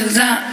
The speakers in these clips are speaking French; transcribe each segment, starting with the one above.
that.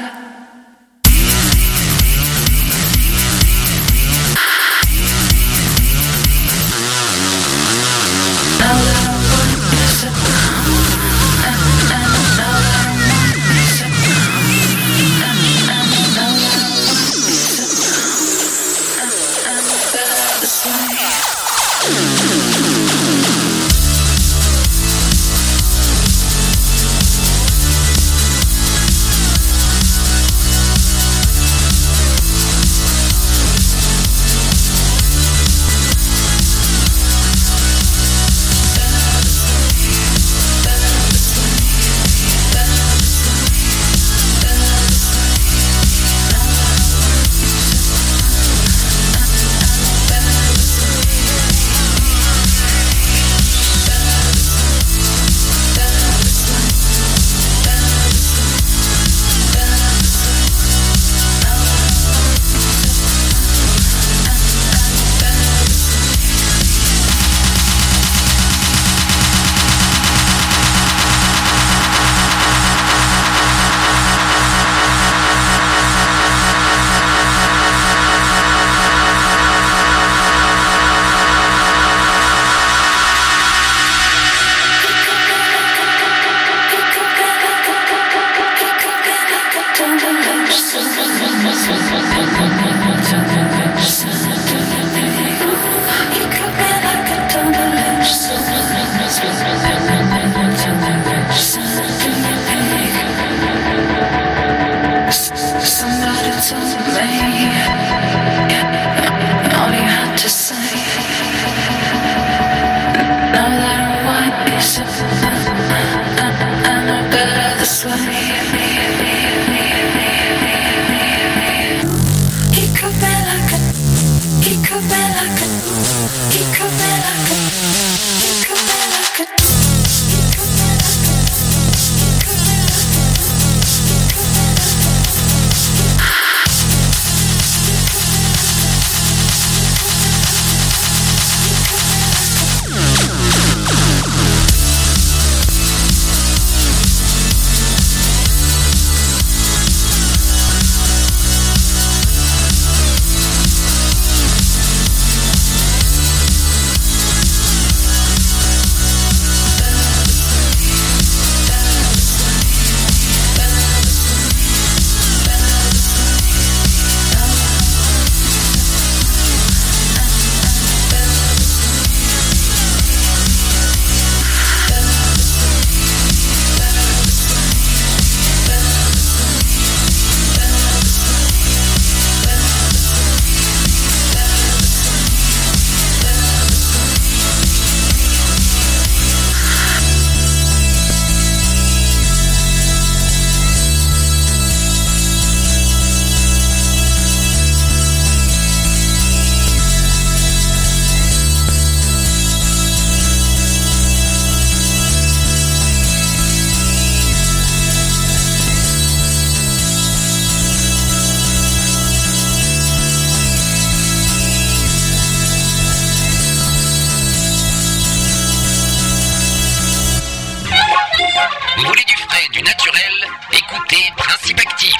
Vous voulez du frais, du naturel? Écoutez Principe Actif,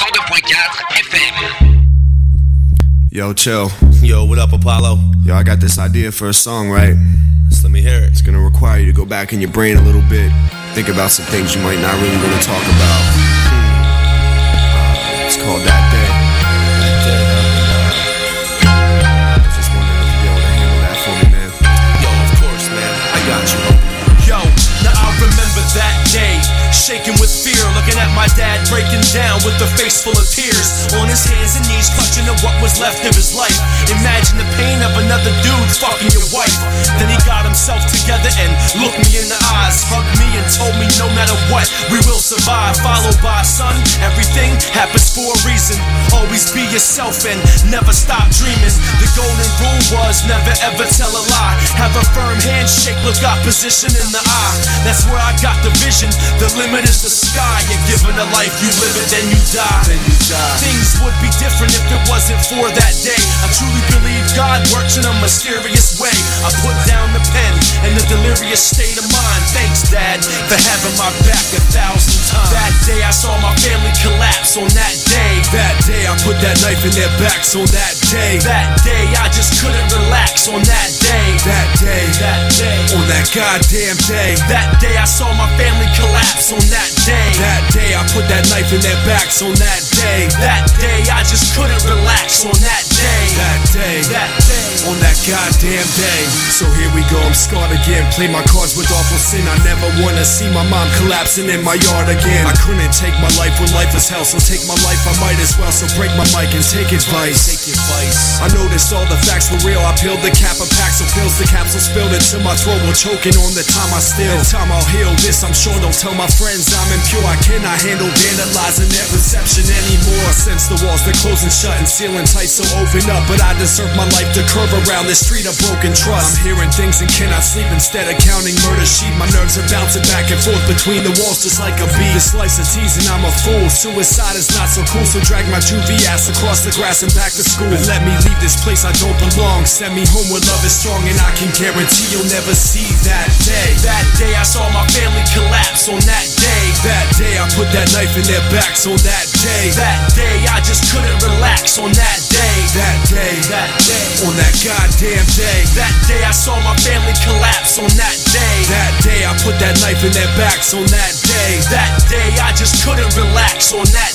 102.4 FM. Yo, chill. Yo, what up, Apollo? Yo, I got this idea for a song, right? Just let me hear it. It's gonna require you to go back in your brain a little bit. Think about some things you might not really want to talk about. It's called That Day. Just wondering if you'd be able to handle that for me, man. Yo, of course, man. I got you. Yo, now I remember that day, shaking with fear, looking at my dad breaking down with a face full of tears, on his hands and knees clutching at what was left of his life. Imagine the pain of another dude fucking your wife. Then he got himself together and looked me in the eyes, hugged me and told me no matter what, we will survive. Followed by, son, everything happens for a reason. Always be yourself and never stop dreaming. The golden rule was never ever tell a lie. Have a firm handshake, look opposition in the eye. That's where I got the vision. The limit is the sky. You're given a life, you live it, then you die. Things would be different if it wasn't for that day. I truly believe God works in a mysterious way. I put down the pen and in a delirious state of mind. Thanks, Dad, for having my back 1,000 times. That day I saw my family collapse. On that day I put that knife in their backs. On that day I just couldn't relax. On that day, on that goddamn day, that day I saw my family collapse. On that day I put that knife in their backs. On that day I just couldn't relax. On that day, on that goddamn day. So here we go, I'm scarred again. Play my cards with awful sin. I never wanna see my mom collapsing in my yard again. I couldn't take my life when life was hell, so take my life I might as well. So break my mic and take advice. I noticed all the facts were real. I peeled the cap of packs of pills. The capsule spilled into my throat while choking on the time I still. Time I'll heal this, I'm sure. Don't tell my friends I'm impure. I cannot handle vandalizing their reception anymore. Since the walls they're closing shut and sealing tight, so open up. But I deserve my life to curve around this street of broken trust. I'm hearing things and cannot sleep. Instead of counting murder sheep, my nerves are bouncing back and forth between the walls just like a bee. This life's a tease and I'm a fool. Suicide is not so cool, so drag my juvie ass across the grass and back to school. And let me leave this place I don't belong. Send me home where love is strong, and I can guarantee you'll never see that day. That day I saw my family collapse. On that day I put that knife in their backs. On that day I just couldn't relax. On that day, on that goddamn day, that day I saw my family collapse. On that day I put that knife in their backs. On that day I just couldn't relax. On that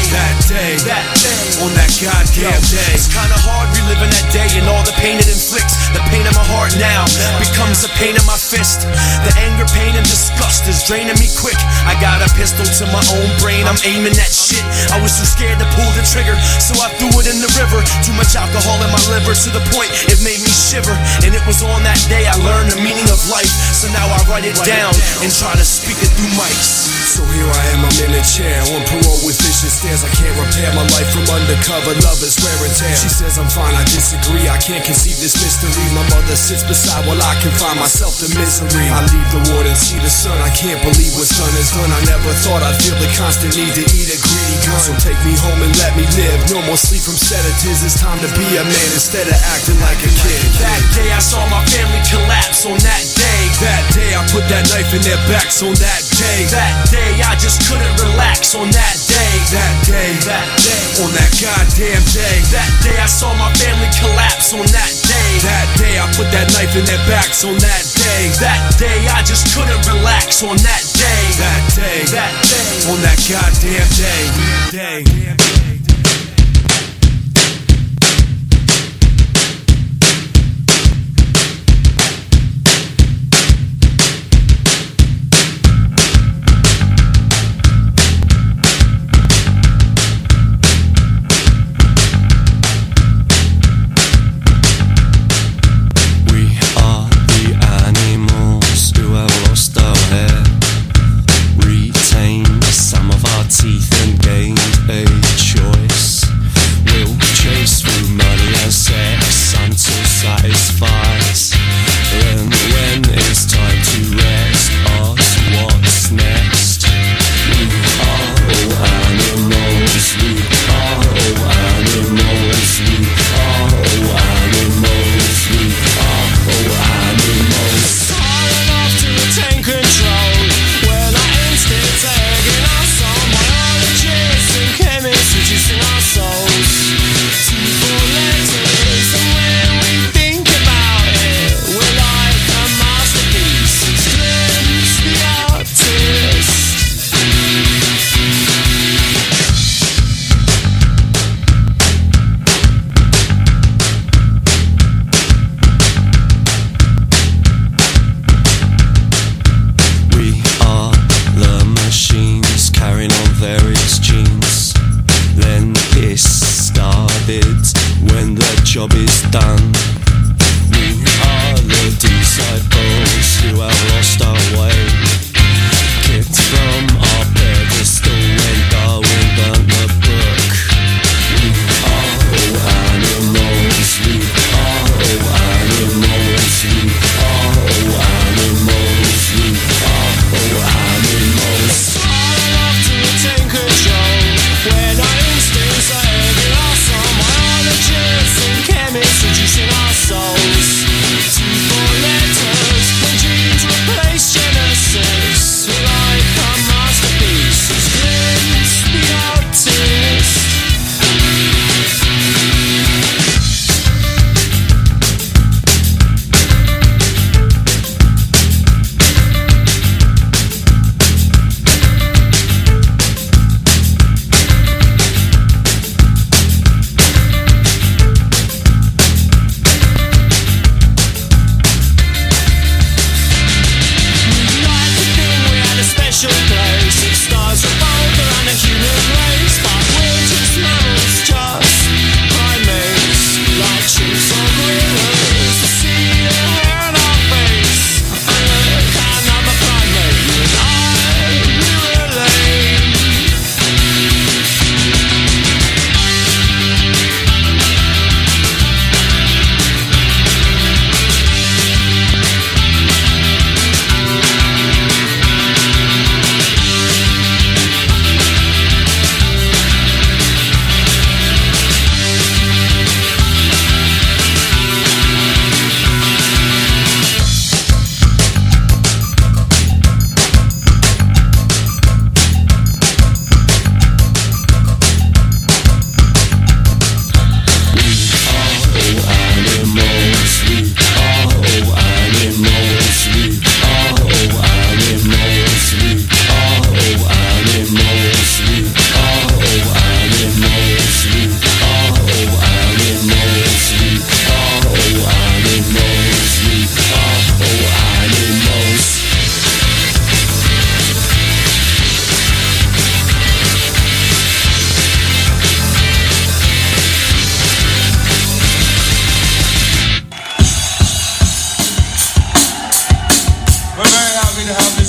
day, on that goddamn day. It's kinda hard reliving that day and all the pain it inflicts. The pain in my heart now becomes the pain in my fist. The anger, pain, and disgust is draining me quick. I got a pistol to my own brain, I'm aiming that shit. I was too scared to pull the trigger, so I threw it in the river. Too much alcohol in my liver to the point it made me shiver. And it was on that day I learned the meaning of life. So now I write it down and try to speak it through mics. So here I am, I'm in a chair on parole with vicious stares. I can't repair my life from undercover lovers, wear and tear. She says I'm fine, I disagree, I can't conceive this mystery. My mother sits beside while I confine myself to misery. I leave the ward and see the sun, I can't believe what's done is done. I never thought I'd feel the constant need to eat a greedy gun. So take me home and let me live, no more sleep from sedatives. It's time to be a man instead of acting like a kid. That day I saw my family collapse. On that day I put that knife in their backs. On that day I just couldn't relax. On that day, on that goddamn day, that day I saw my family collapse. On that day I put that knife in their backs. On that day I just couldn't relax. On that day, on that goddamn day. Teeth and gained age.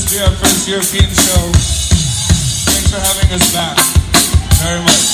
This will be our first European show. Thanks for having us back. Very much.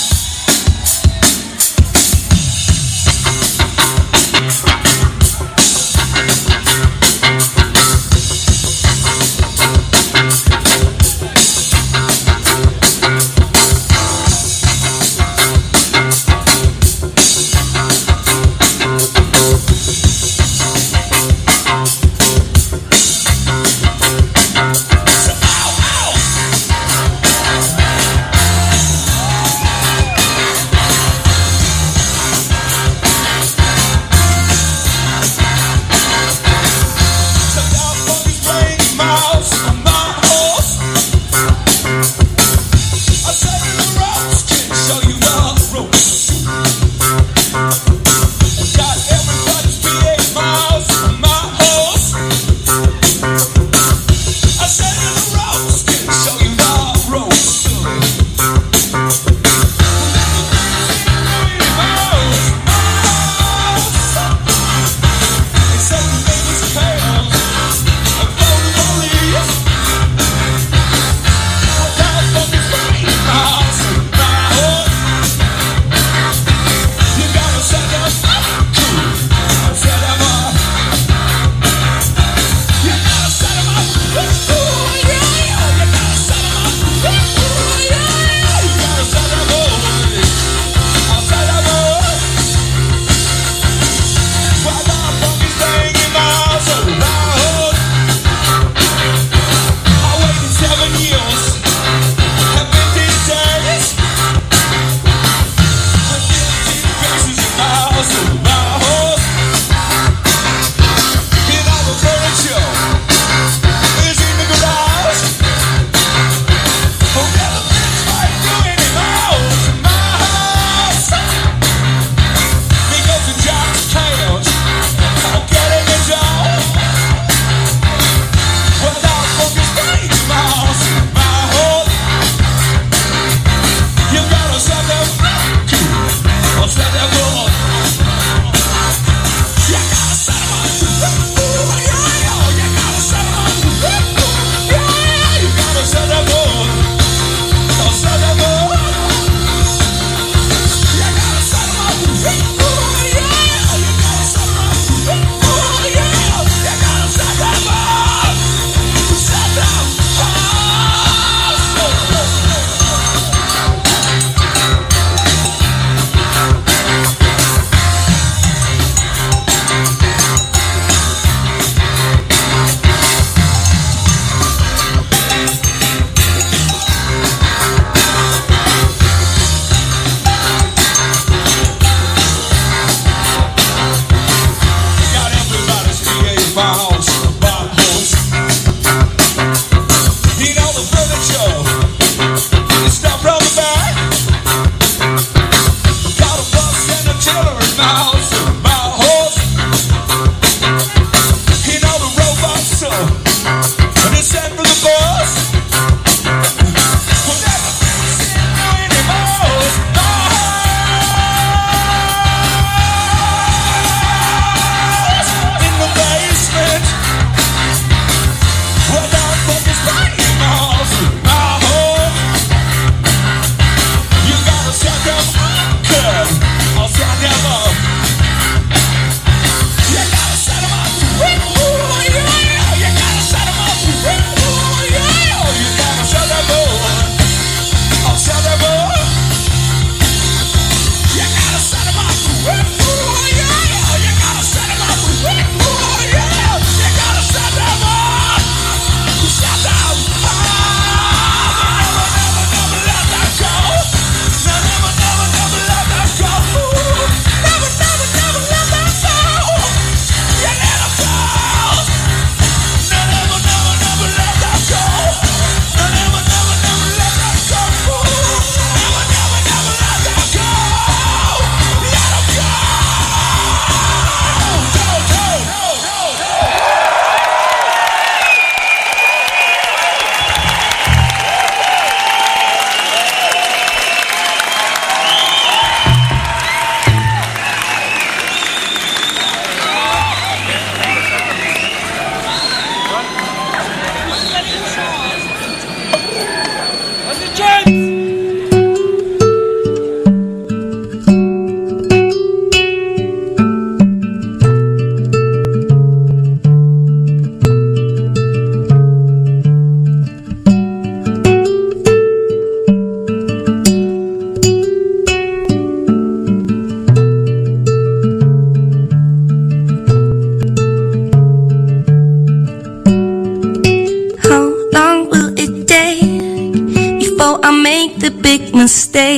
mistake.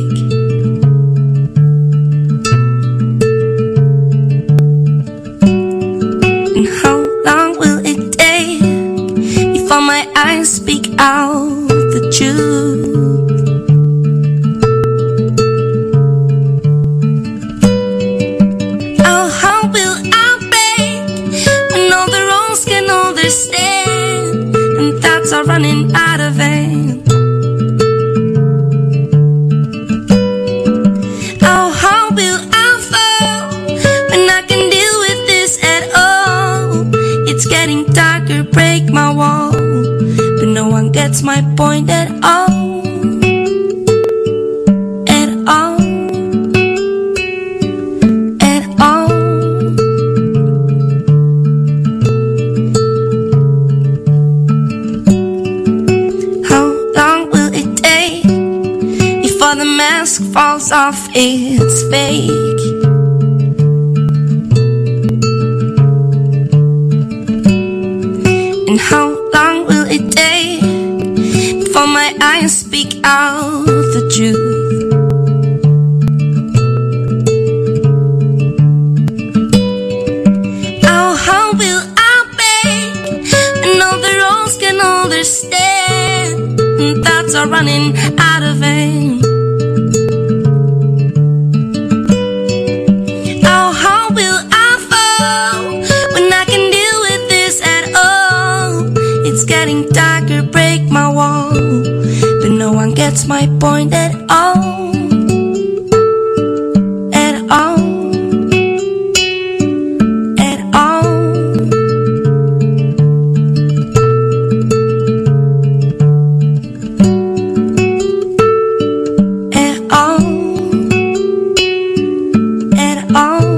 And how long will it take before my eyes speak out the truth? Oh, how will I break when all the wrongs can understand and thoughts are running out of hand? Break my wall, but no one gets my point at all. At all. At all. How long will it take before the mask falls off its fake? And how long will it take before my eyes speak out the truth? Oh, how will I break when all the wrongs can understand and thoughts are running out of hand? Oh, how will I fall when I can deal with this at all? It's getting darker, break my wall, but no one gets my point at all. At all. At all. At all. At all.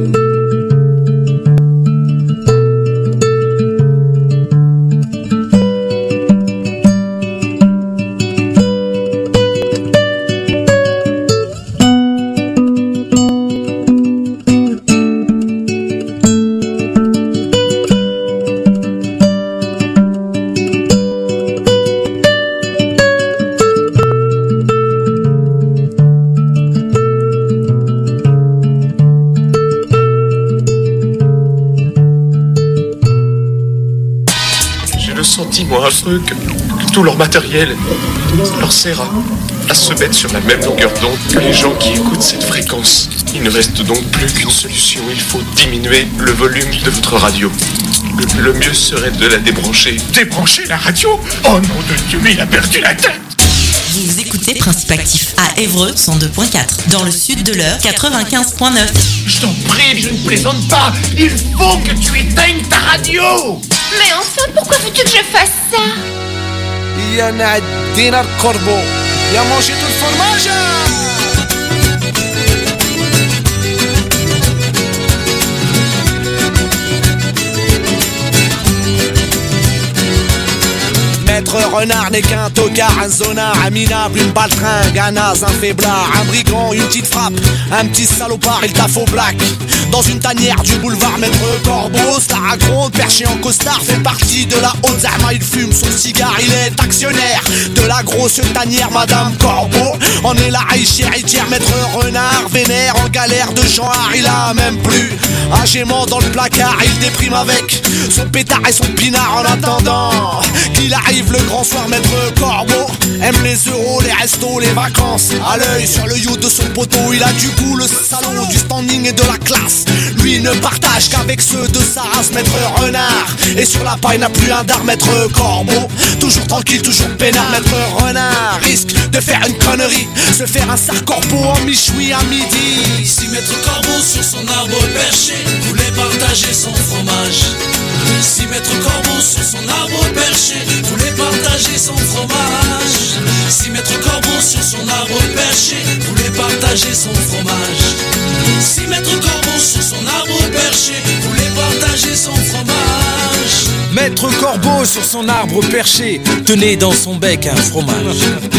Moi, que tout leur matériel leur sert à se mettre sur la même longueur d'onde que les gens qui écoutent cette fréquence. Il ne reste donc plus qu'une solution, il faut diminuer le volume de votre radio. Le mieux serait de la débrancher. Débrancher la radio? Oh nom de Dieu, mais il a perdu la tête! Vous écoutez Principe Actif à Évreux 102.4, dans le sud de l'heure 95.9. Je t'en prie, je ne plaisante pas. Il faut que tu éteignes ta radio. Mais enfin, pourquoi veux-tu que je fasse ça? Il y en a Dina le corbeau. Il a mangé tout le fromage. Maître renard n'est qu'un tocard, un zonard, un minable, une baltringue, un naze, un faiblard, un brigand, une petite frappe, un petit salopard, il taffe au black. Dans une tanière du boulevard Maître Corbeau, star à gronde, perché en costard, fait partie de la haute zama. Il fume son cigare, il est actionnaire de la grosse tanière Madame Corbeau. On est là, héritière, Maître Renard, vénère, en galère de genre, il a même plus agément dans le placard. Il déprime avec son pétard et son pinard en attendant qu'il arrive le grand soir. Maître Corbeau aime les euros, les restos, les vacances. À l'œil sur le you de son poteau, il a du goût, le salaud, du standing et de la classe. Lui ne partage qu'avec ceux de sa race. Maître Renard, et sur la paille n'a plus un dard. Maître Corbeau, toujours tranquille, toujours peinard. Maître Renard risque de faire une connerie, se faire un sar-corbeau en michoui à midi. Si Maître Corbeau sur son arbre perché voulait partager son fromage, si Maître Corbeau sur son arbre perché voulait partager son fromage, si Maître Corbeau sur son arbre perché voulait partager son fromage, si Maître Corbeau sur son arbre perché voulait partager son fromage. Maître Corbeau sur son arbre perché tenait dans son bec un fromage.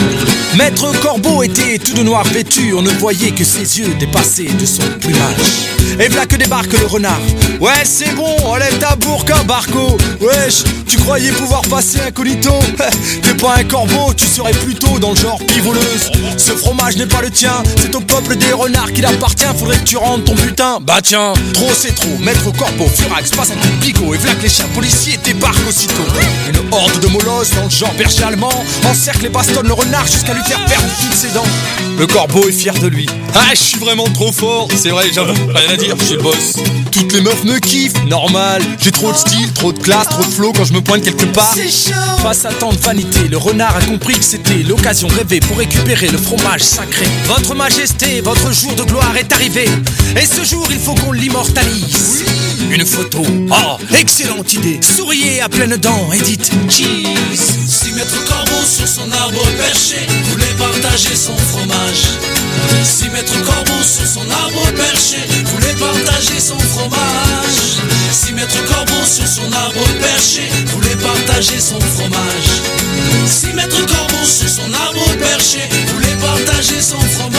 Maître Corbeau était tout de noir vêtu, on ne voyait que ses yeux dépassés de son plumage. Et voilà que débarque le renard. Ouais, c'est bon, enlève ta bourka, Barco. Wesh, tu croyais pouvoir passer incognito? T'es pas un corbeau, tu serais plutôt dans le genre pivoleuse. Ce fromage n'est pas le tien, c'est au peuple des renards qu'il appartient. Faudrait que tu rendes ton butin. Bah tiens, trop c'est trop. Maître Corbeau, Furax, passe un coup de pico. Et voilà que les chiens policiers débarquent aussitôt. Une horde de molosses dans le genre berger allemand encercle et bastonne le renard jusqu'à lui faire perdre toutes ses dents. Le corbeau est fier de lui. Ah, je suis vraiment trop fort. C'est vrai, j'avoue, rien à dire, je suis le boss. Toutes les meufs me kiffent, normal. J'ai trop de style, trop de classe, trop de flow quand je me pointe quelque part. Face à tant de vanité, le renard a compris que c'était l'occasion rêvée pour récupérer le fromage sacré. Votre majesté, votre jour de gloire est arrivé. Et ce jour, il faut qu'on l'immortalise. Une photo, oh, excellente idée. Souriez à pleines dents et dites cheese. Si Maître Corbeau sur son arbre perché voulait partager son fromage. Si Maître Corbeau sur son arbre perché voulait partager son fromage. Si Maître Corbeau sur son arbre perché voulait partager son fromage. Si Maître Corbeau sur son arbre perché voulait partager son fromage.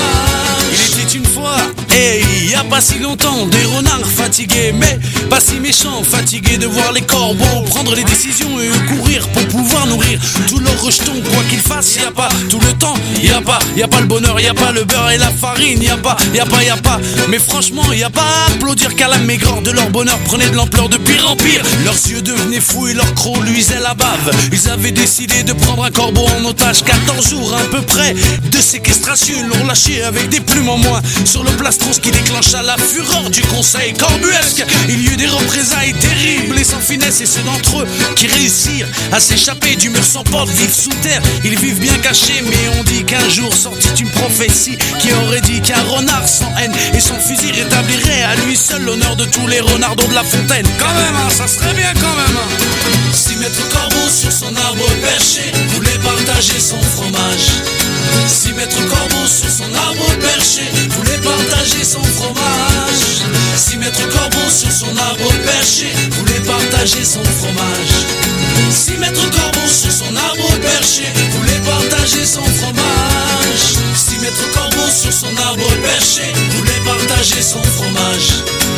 Il était une fois, et il y a pas si longtemps, des renards fatigués, mais pas si méchants, fatigués de voir les corbeaux prendre les décisions et courir pour pouvoir nourrir tous leurs rejetons. Quoi qu'ils fassent, y a pas tout le temps, y a pas le bonheur, y a pas le beurre et la farine, y a pas. Mais franchement, y a pas à applaudir qu'à la maigreur de leur bonheur prenait de l'ampleur de pire en pire. Leurs yeux devenaient fous et leurs crocs luisaient la bave. Ils avaient décidé de prendre un corbeau en otage. 14 jours à peu près de séquestration, ils l'ont lâché avec des plumes en moins sur le plastron, ce qui déclencha la fureur du conseil corbuesque. Il y eut des représailles terribles et sans finesse, et ceux d'entre eux qui réussirent à s'échapper du mur sans porte vivent sous terre. Ils vivent bien cachés, mais on dit qu'un jour sortit une prophétie qui aurait dit qu'un renard sans haine et son fusil rétablirait à lui seul l'honneur de tous les renardos de la fontaine. Quand même, hein, ça serait bien quand même. Si Maître Corbeau sur son arbre perché voulait partager son fromage. Si Maître Corbeau sur son arbre perché voulait partager son fromage. Si Maître Corbeau sur son arbre perché voulait partager son fromage. Si Maître Corbeau sur son arbre perché voulait partager son fromage. Si Maître Corbeau sur son arbre perché voulait partager son fromage.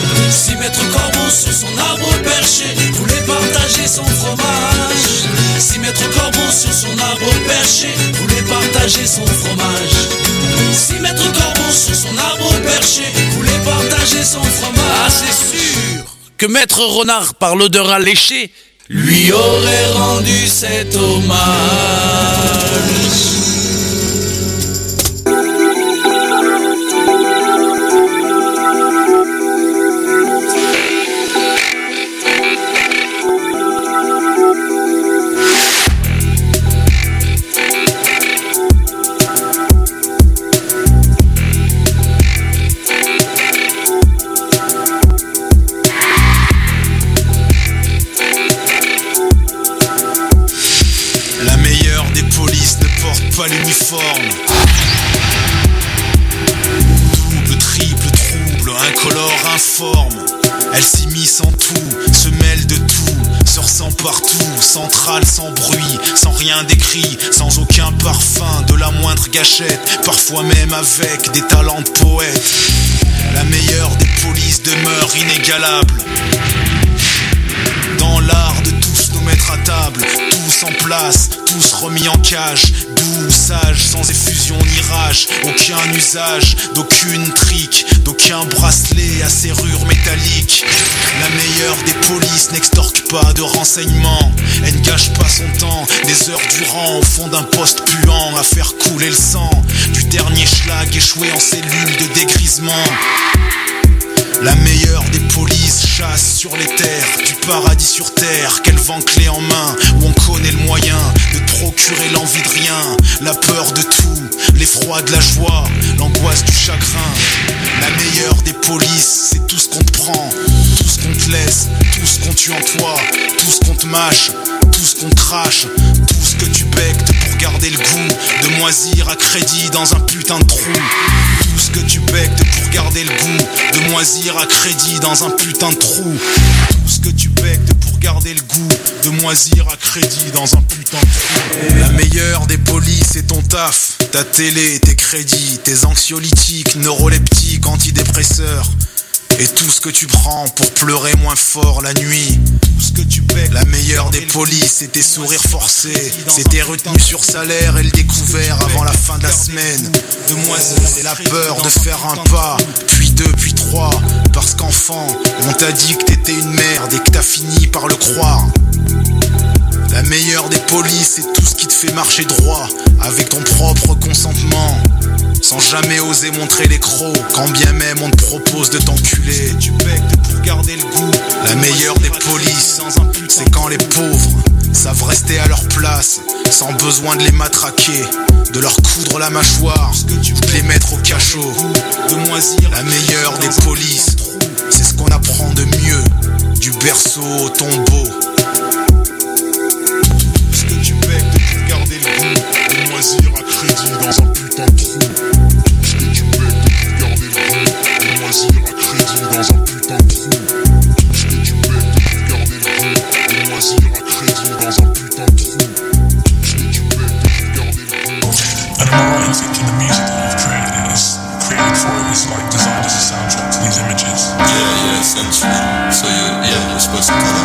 Si Maître Corbeau sur son arbre perché voulait partager son fromage. Si Maître Corbeau sur son arbre perché voulait partager son fromage. Si Maître Corbeau sur son arbre perché voulait partager son fromage. Ah, c'est sûr que Maître Renard, par l'odeur alléchée, lui aurait rendu cet hommage. Pas l'uniforme. Double, triple, trouble, incolore, informe. Elle s'immisce en tout, se mêle de tout, se ressent partout, centrale sans bruit, sans rien d'écrit, sans aucun parfum, de la moindre gâchette, parfois même avec des talents de poète. La meilleure des polices demeure inégalable. Dans l'art de tous nous mettre à table, tous en place, tous remis en cage, doux, sage, sans effusion ni rage, aucun usage, d'aucune trique, d'aucun bracelet à serrure métallique. La meilleure des polices n'extorque pas de renseignements, elle ne gâche pas son temps, des heures durant au fond d'un poste puant à faire couler le sang du dernier schlag échoué en cellule de dégrisement. La meilleure des polices chasse sur les terres du paradis sur terre, qu'elle vend clé en main, où on connaît le moyen de procurer l'envie de rien, la peur de tout, l'effroi de la joie, l'angoisse du chagrin. La meilleure des polices, c'est tout ce qu'on te prend, tout ce qu'on te laisse, tout ce qu'on tue en toi, tout ce qu'on te mâche, tout ce qu'on crache, tout ce que tu bectes pour garder le goût de moisir à crédit dans un putain de trou. Tout ce que tu bectes pour garder le goût de moisir à crédit dans un putain de trou. Tout ce que tu bectes pour garder le goût de moisir à crédit dans un putain de trou. La meilleure des polices, c'est ton taf. Ta télé, tes crédits, tes anxiolytiques, neuroleptiques, antidépresseurs. Et tout ce que tu prends pour pleurer moins fort la nuit. Ce que tu paies. La meilleure des polices, c'est tes sourires forcés. C'est tes retenues sur salaire et le découvert avant la fin de la semaine. C'est la peur de faire un pas, puis deux, puis trois. Parce qu'enfant, on t'a dit que t'étais une merde et que t'as fini par le croire. La meilleure des polices, c'est tout ce qui te fait marcher droit, avec ton propre consentement. Sans jamais oser montrer les crocs, quand bien même on te propose de t'enculer. Tu pètes pour garder le goût. La meilleure des polices, c'est quand les pauvres savent rester à leur place, sans besoin de les matraquer, de leur coudre la mâchoire, de les mettre au cachot. La meilleure des polices, c'est ce qu'on apprend de mieux, du berceau au tombeau. Ce que tu pètes pour garder le goût, de moisir à crédit dans un putain de trou. Ce que tu pètes pour garder le goût, de moisir à crédit dans un putain de trou. Ce que tu pètes pour garder le goût, de moisir à crédit dans un putain de trou. Ce que tu pètes pour garder le goût. And am I right in thinking the music that you've created is created for it, is like designed as a soundtrack to these images? Yeah, essentially. So you're supposed to kind